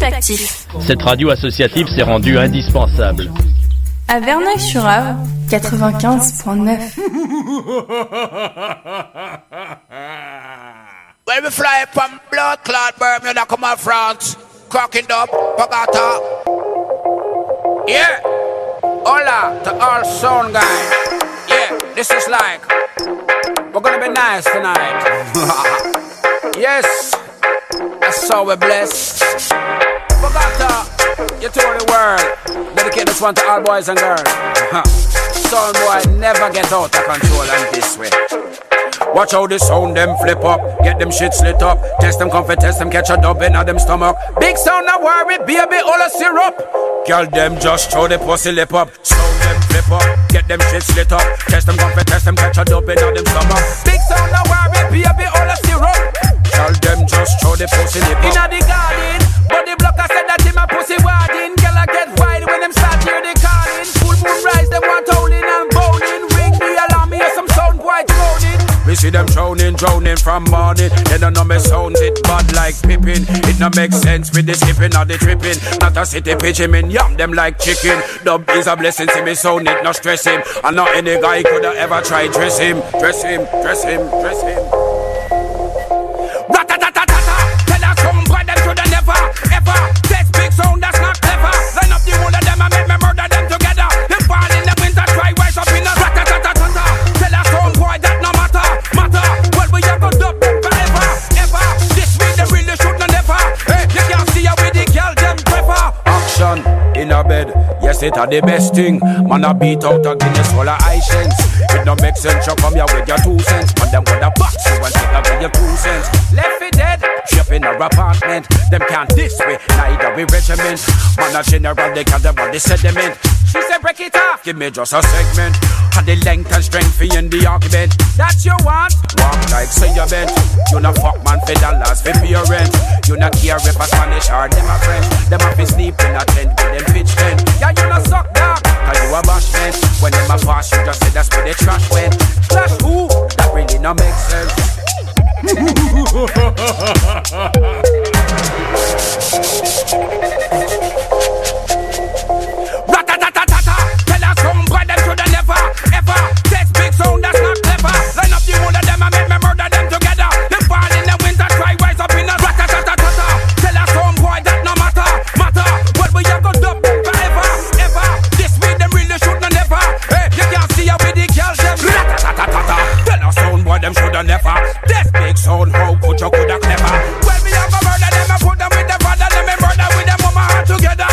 actif. Cette radio associative s'est rendue indispensable. À Verneuil-sur-Avre, 95.9. When we fly from blood clot Bermuda, come on France, cracking up, Bogota. Yeah, hola to all sound guys. Yeah, this is like, we're gonna be nice tonight. Yes, that's how we're blessed. Bogota, you told the world, dedicate this one to all boys and girls. Sound boy never get out of control and this way. Watch how the sound them flip up, get them shit slit up. Test them comfort, test them catch a dub in them stomach. Big sound no worry, baby, all a syrup. Girl them just throw the pussy lip up. Sound them flip up, get them shit slit up. Test them comfort, test them catch a dub in them stomach. Big sound no worry, baby, all a syrup. Girl them just throw the pussy lip up. Inna the garden, but the blocker said that him a pussy warding. Girl I get wild when them start hear the calling. Full moon rise, them want howling and bowling. Ring the alarm, hear some sound quite droning. We see them drowning from morning. They don't know me sounds it bad like Pippin. It no make sense with the skipping or the tripping. Not a city pitch him in, yum them like chicken. Dub is a blessing, see me sound it, no stress him. And not any guy coulda ever try dress him. Dress him, dress him, dress him. Rat-a-tat-tat-tat-tat. Tell us some boy them shoulda never, ever test big sound that's not clever. Line up the whole of them and make me murder them together. Them fall in the winter, try rise up in a rat-a-tat-tat-tat. Tell us some boy that no matter. Well, we have got up forever, ever. This week they really should not never. Hey, you can't see how we the girl them prefer. Action in a bed, yes it are the best thing. Man a beat out a Guinness full of Haitians. It no make sense, you come here with your 2 cents. Man them with a box, you want take away your 2 cents. Left it dead, ship in our apartment. Them can't this way, neither we regiment. Man a general, they can't about the sediment. She said break it off, give me just a segment. And the length and strength for in the argument. That you want? Walk like say you bent. You no fuck man for dollars for pay your rent. You no care if a Spanish or them a French. Them a fi sleep in a tent with them pitch tent. Yeah, you no suck dog, cause you a bashment. When them a pass you just say that's where the trash went. Trash who? That really no make sense. Rat-a-tat-tat-tat. Tell us some boy them shoulda never, ever test big sound that's not clever. Line up the whole of them and make me murder them together. Them fall in the winter, try rise up in a rat-a-tat-tat-tat. Tell us some boy that no matter. Well we have got up forever, ever. This week them really should not never. Hey, you can't see how we the girls them rat-a-tat-tat-tat. Tell us some boy them shoulda never test big sound, how could you coulda clever. Well we have a murder them and put them with the father, them and murder with them mama all together.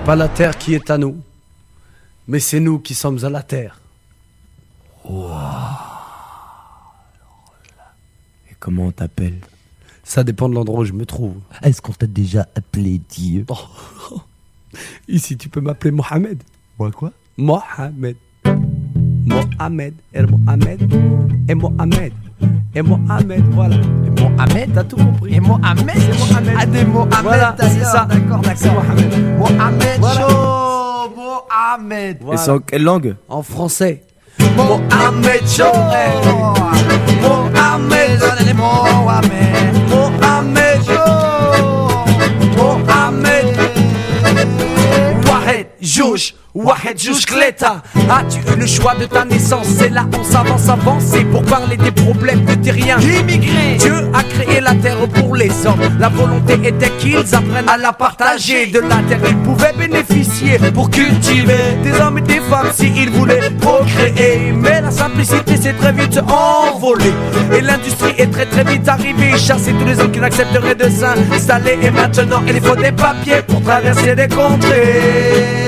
pas la terre qui est à nous, mais c'est nous qui sommes à la terre. Wow. Et comment on t'appelle? Ça dépend de l'endroit où je me trouve. Est-ce qu'on t'a déjà appelé Dieu? Ici, tu peux m'appeler Mohamed. Moi quoi? Mohamed. Mohamed. Et Mohamed. Et Mohamed. Et Mohamed, voilà. Et Mohamed, t'as tout compris. Et Mohamed, c'est Mohamed. Ah, des Mohamed, voilà, c'est ça. D'accord. C'est Mohamed. Mohamed, voilà. Show. Mohamed. Voilà. Et c'est en quelle langue? En français. Mohamed Show. Mohamed, Mohamed. Mohamed Show. Mohamed. Wahed, Jouch. Wahed Jouch Kleta. As-tu eu le choix de ta naissance? C'est là on s'avance c'est pour parler des problèmes de terriens immigrés. Dieu a créé la terre pour les hommes. La volonté était qu'ils apprennent à la partager. De la terre ils pouvaient bénéficier pour cultiver des hommes et des femmes s'ils voulaient procréer. Mais la simplicité s'est très vite envolée et l'industrie est très vite arrivée. Chasser tous les hommes qui n'accepteraient de s'installer. Et maintenant il faut des papiers pour traverser des contrées.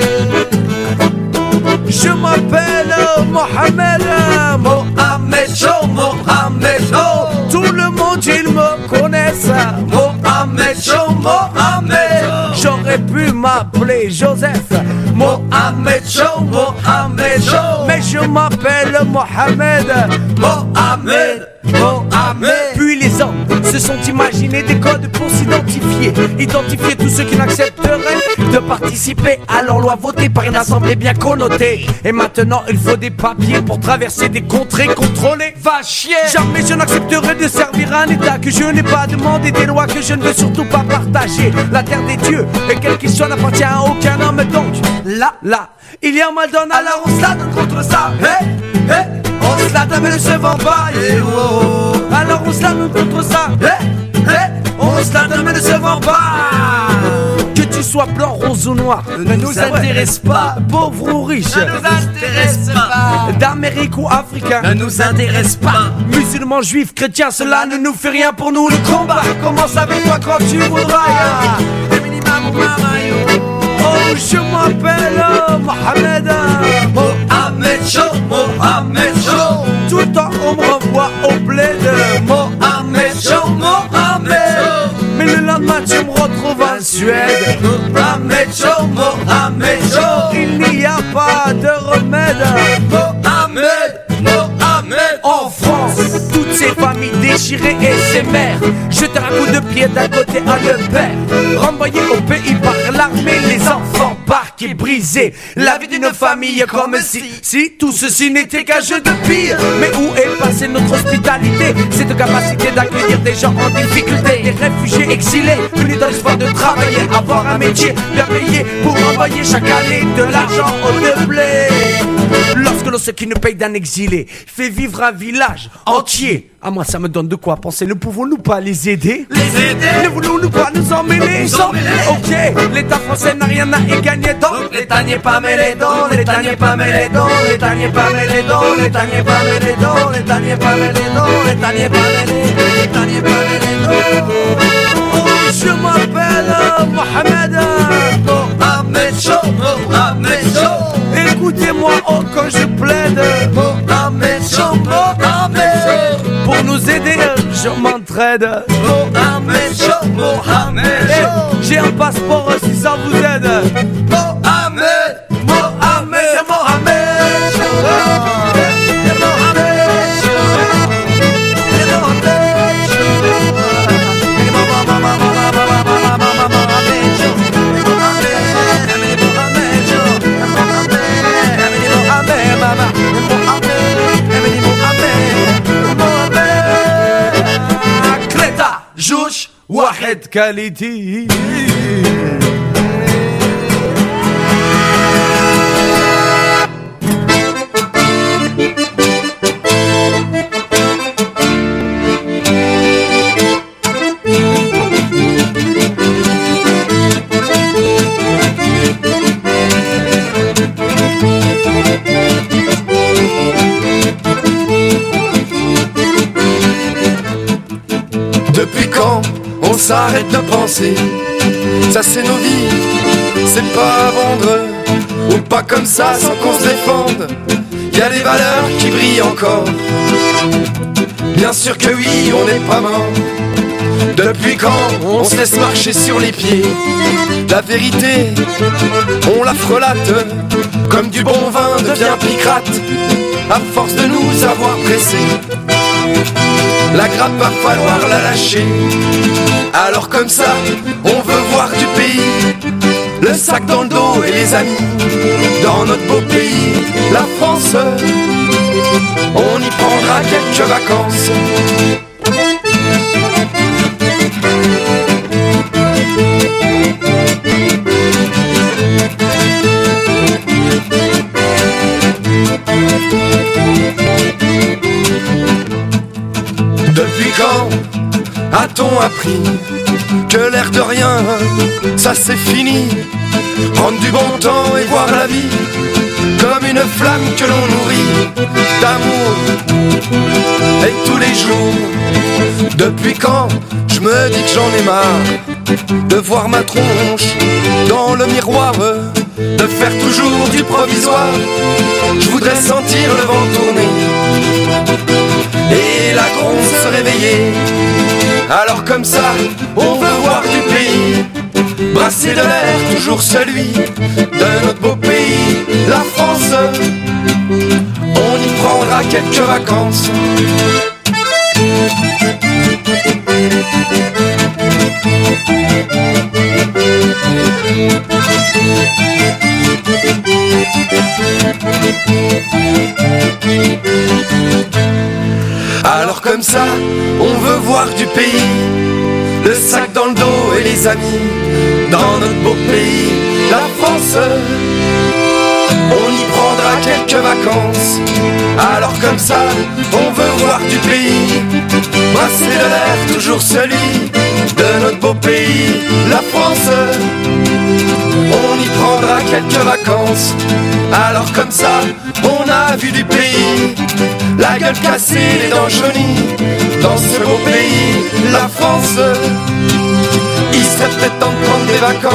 Je m'appelle Mohamed. Mohamed Show, Mohamed Show. Tout le monde il me connaisse. Mohamed Show, Mohamed. J'aurais pu m'appeler Joseph. Mohamed Show, Mohamed Show. Mais je m'appelle Mohamed. Mohamed, Mohamed. Puis les hommes se sont imaginés des codes pour s'identifier. Identifier tous ceux qui n'accepteraient de participer à leur loi votée par une assemblée bien connotée. Et maintenant il faut des papiers pour traverser des contrées contrôlées. Va chier. Jamais je n'accepterai de servir un état que je n'ai pas demandé, des lois que je ne veux surtout pas partager. La terre des dieux, et quel qu'il soit, n'appartient à aucun homme. Donc là, il y a mal donne, alors on se la donne contre ça. On se la donne mais ne se vend pas. Alors on se la donne contre ça. On se la donne mais ne se vend pas. Que tu sois blanc, rose ou noir ne nous intéresse pas. Pauvre ou riche ne nous intéresse pas. D'Amérique ou africain ne nous intéresse pas. Musulmans, juifs, chrétiens, cela ne nous fait rien pour nous. Le combat commence avec toi quand tu voudras. Oh, je m'appelle Mohamed. Mohamed Show, Mohamed Show. Tout le temps on me renvoie au bled. Mohamed Show, Mohamed. Mais le lendemain tu me retrouves en Suède. Mohamed Show, Mohamed Show. Il n'y a pas de remède. Mohamed, Mohamed. En France, toutes ces familles déchirées et ces mères jetées à coups de pied d'un côté à le père. Renvoyés au pays par l'armée, les enfants barqués, brisés. La vie d'une famille comme si tout ceci n'était qu'un jeu de pire. Mais où est passée notre hospitalité, cette capacité d'accueillir des gens en difficulté, des réfugiés exilés, venus dans l'espoir de travailler, avoir un métier bien payé pour envoyer chaque année de l'argent au blé. Lorsque l'on sait qu'il ne paye d'un exilé fait vivre un village entier, à moi ça me donne de quoi penser. Ne pouvons-nous pas les aider? Ne voulons-nous pas nous emmêler? Ok, l'État français n'a rien à y gagner, donc l'État n'y est pas mêlé, donc l'État n'y est pas mêlé, donc l'État n'y est pas mêlé, donc l'État n'y est pas mêlé, donc l'État n'y est pas mêlé, donc l'État n'y est pas mêlé, l'État n'y est pas mêlé. Je m'appelle Mohamed. Mohamed Show, Mohamed Show. Écoutez-moi oh quand je plaide. Mohamed Show, Mohamed Show. Pour nous aider, je m'entraide. Mohamed Show, Mohamed Show. J'ai un passeport si ça vous aide. Mohamed, Mohamed, Mohamed Show. Jouch, Wahed Quality. Depuis quand on s'arrête de penser? Ça c'est nos vies, c'est pas à vendre, ou pas comme ça sans qu'on se défende. Y a des valeurs qui brillent encore. Bien sûr que oui, on n'est pas mort. Depuis quand on se laisse marcher sur les pieds? La vérité, on la frelate, comme du bon vin devient picrate, à force de nous avoir pressés. La grappe va falloir la lâcher. Alors comme ça, on veut voir du pays, le sac dans le dos et les amis. Dans notre beau pays, la France, on y prendra quelques vacances. Depuis quand a-t-on appris que l'air de rien, ça c'est fini? Prendre du bon temps et voir la vie comme une flamme que l'on nourrit d'amour et tous les jours. Depuis quand je me dis que j'en ai marre de voir ma tronche dans le miroir, de faire toujours du provisoire. Je voudrais sentir le vent tourner et la gronde se réveiller. Alors comme ça, on veut voir du pays, brasser de l'air, toujours celui de notre beau pays, la France. On y prendra quelques vacances. Alors comme ça, on veut voir du pays, le sac dans le dos et les amis. Dans notre beau pays, la France, on y prendra quelques vacances. Alors comme ça, on veut voir du pays, brasser de l'air, toujours celui de notre beau pays, la France. On y prendra quelques vacances. Alors comme ça, on a vu du pays, la gueule cassée, les dents jaunies. Dans ce beau pays, la France, il serait peut-être temps de prendre des vacances.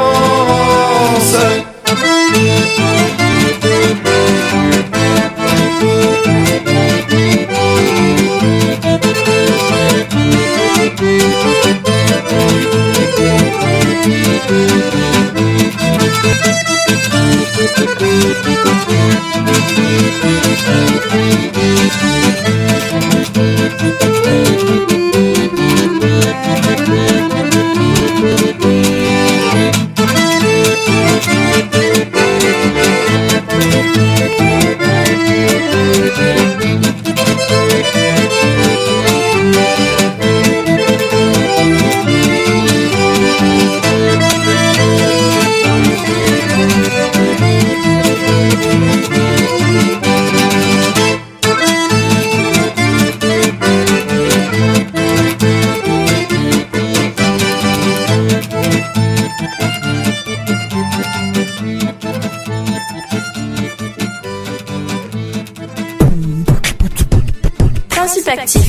Principe actif.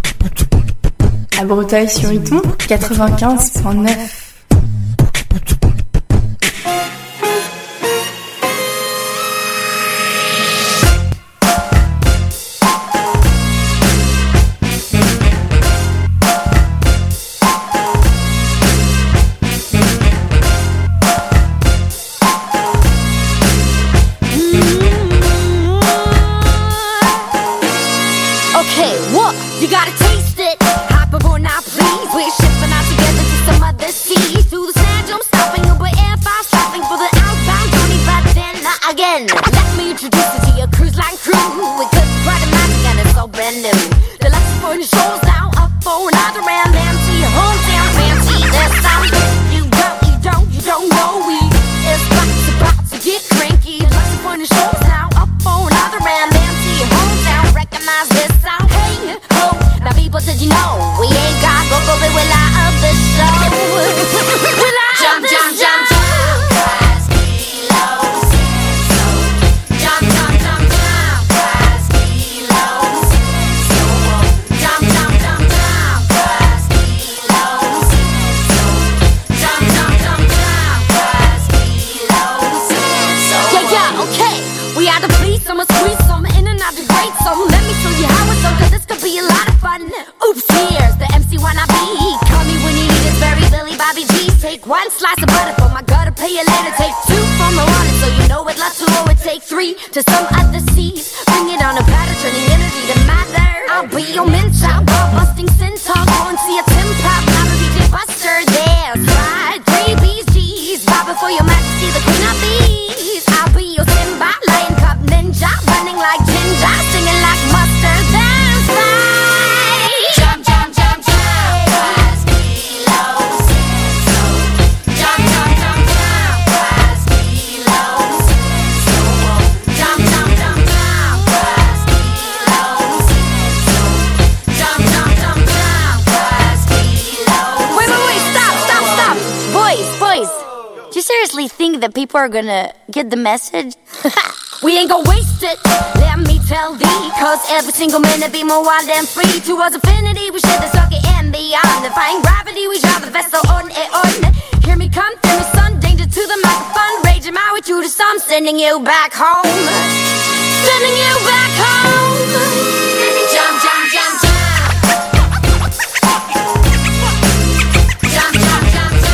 À Breteuil-sur-Iton, 95.9. one slice of butter for my gutter, pay you later. Take two for my water, so you know it like two. Or it take three to some other seas. Bring it on a platter, turning energy to matter. I'll be your mentor, ball busting centaur. Go and see a Tim Pop, not a DJ Buster. There's right, 3 BGs. Bow before your majesty, the queen of bees. I'll be your Simba, lion cub ninja. Running like ginger, singing like mustard. That's right. Jump, jump, jump, jump. Cause Kilo said so. Jump, jump, jump, jump. Cause Kilo said so. Jump, jump, jump, jump. Cause Kilo said so. Jump, jump, jump, jump. Cause Kilo. Wait, stop. Boys. Do you seriously think that people are gonna get the message? We ain't gonna waste it, let me tell thee. Cause every single minute be more wild and free. Towards infinity, we share the circuit and beyond. Defying gravity, we drive the vessel on and on. Hear me come, feel me son, danger to the microphone. Raging my way through the storm, sending you back home. Sending you back home. Jump, jump, jump, jump. Jump, jump, jump, jump.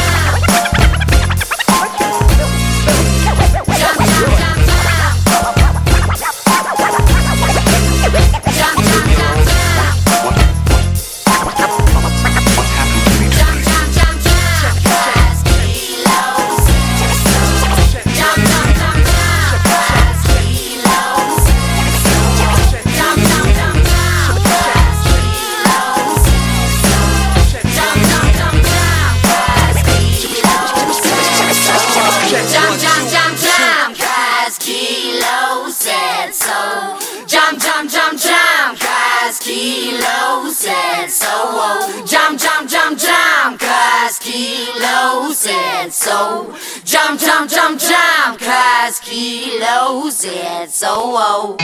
Jump, jump, jump, jump, cause Kilo said so. Jump, jump, jump, jump, cause Kilo said so. Jump, jump, jump, jump, cause Kilo said so.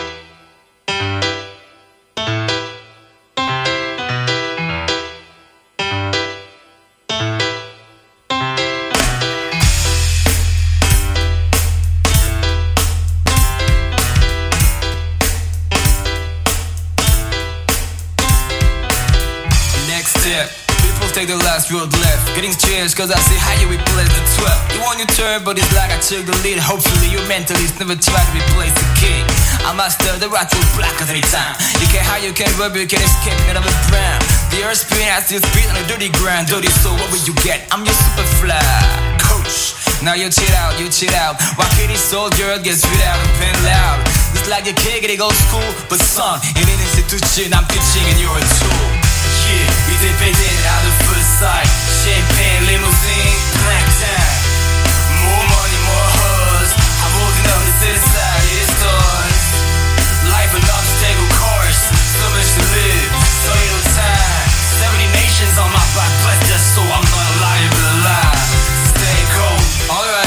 Take the last road left, getting cheers cause I see how you replace the 12. You want your turn but it's like I took the lead. Hopefully your mentalist never try to replace the king. I master the right road black every time. You can't hide, you can't rub, you can't escape none of the brown. The earth spin has your feet on a dirty ground. Dirty soul, what will you get? I'm your super fly coach. Now you chill out. Why can't this soldier get spit out and pen loud? It's like a kid getting old school, but son, in an institution I'm teaching and you're a tool. Yeah, we depended on the first sight. Champagne, limousine, black time. More money, more hoes. I'm holding up the city side, it stars. Life an obstacle course. So much to live, so little time. 70 nations on my back, bless just so I'm not alive, but alive. Stay cold. Alright,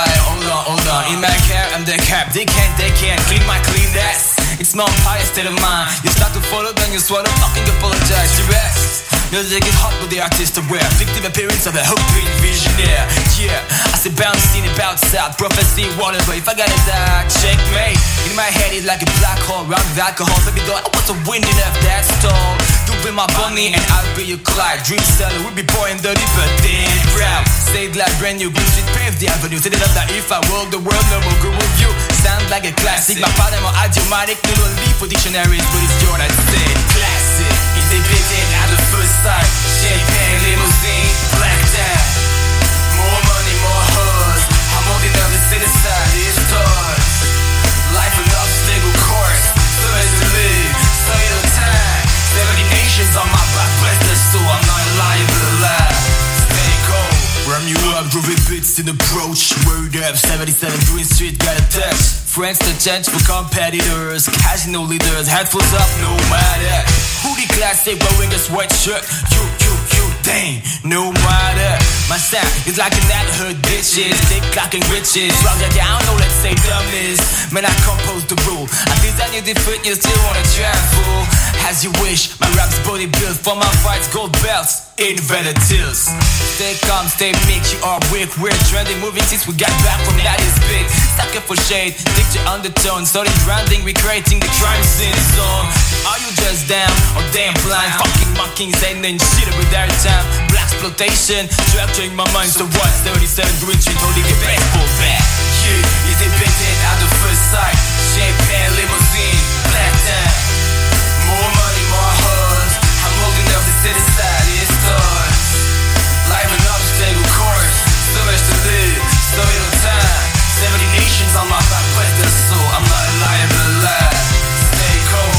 hold on. In my cap, I'm the cap. They can't clean my clean ass. It's not pious state of mind. You start to follow, then you swallow, fucking apologize to rest. Music is hot with the artist aware. Fictive appearance of a hoping visionaire. Yeah, I say bouncing about south. Prophecy, whatever. If I gotta die, checkmate. In my head it's like a black hole, round with alcohol. Baby doll, I want to win enough, that's tall. You be my bunny and I'll be your Clyde. Dream seller, we be pouring dirty but damn proud. Saved like brand new green street, paved the avenue. Set it up that if I walk the world, no more good review. Sound like a classic. My father, my idiomatic. You don't leave for dictionaries, but it's your that said classic. If they bit it at the first sight. Champagne, limousine, black tie. More money, more hoes. I'm holding up the city side, it's stars. Life an obstacle course. So as to live, so little time. 70 nations on my back, bless the soul. I'm not alive, but alive. Stay cold. Ram you up, groovy beats in approach. Word up, 77 Green Street, got a touch. Friends to change for competitors. Casino leaders, headphones up, no matter. Hoodie classic, wearing a sweatshirt. You, dang, no matter. My sound is like an ad-hood bitches. Thick clocking riches. Rock that down, no let's say dumbness. Man, I compose the rule. I design you different, you still wanna travel. As you wish, my rap's body built. For my fights, gold belts, invented tills. Stay calm, stay meek, you are weak. We're trending, moving since we got back from that is big. Sucker for shade, picture undertone. Started branding, recreating the crime scene song. Are you just down or damn blind? Fucking mocking, saying shit with their time. Black flotation, structuring my mind to what's 37 Green Street, holding it back for back. Yeah, independent out of first sight. Champagne, limousine, black time. More money, more hugs. I'm holding up the city side, it starts. Life and obstacle course. So much to live, so little time. 70 nations on my back pedestal. I'm not lying, but alive. Stay cold.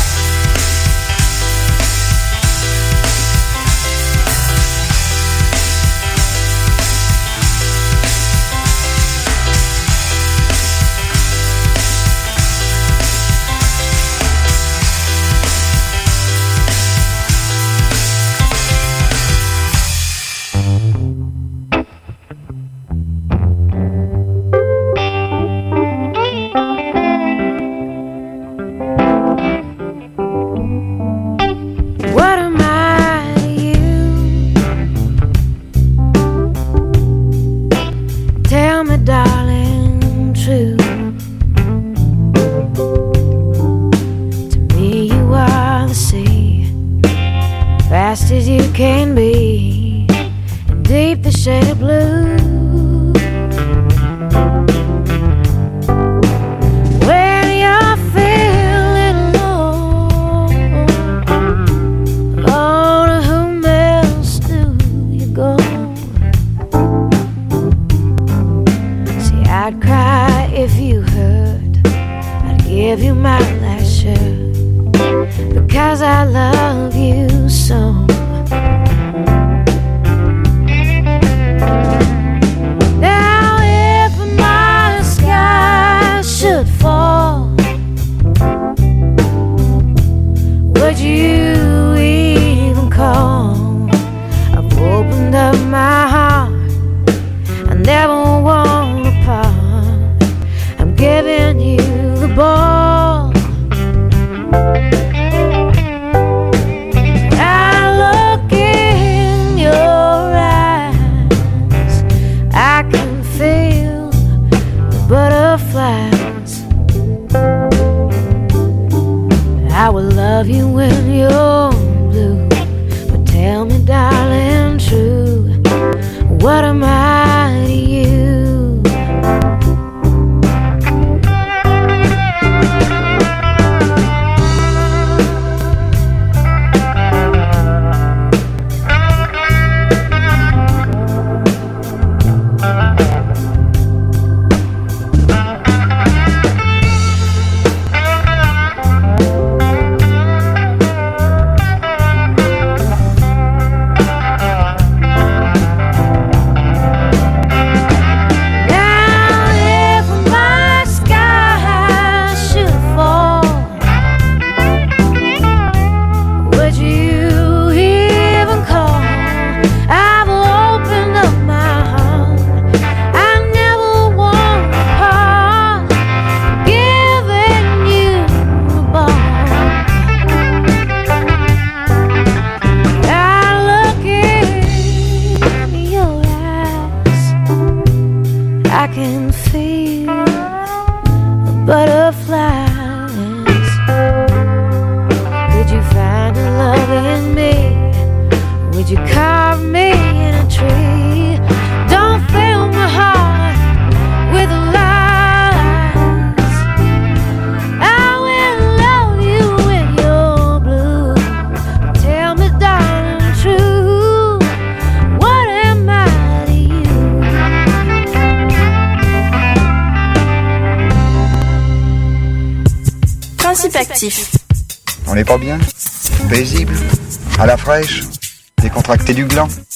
Actif. On n'est pas bien? Paisible? À la fraîche? Décontracté du gland?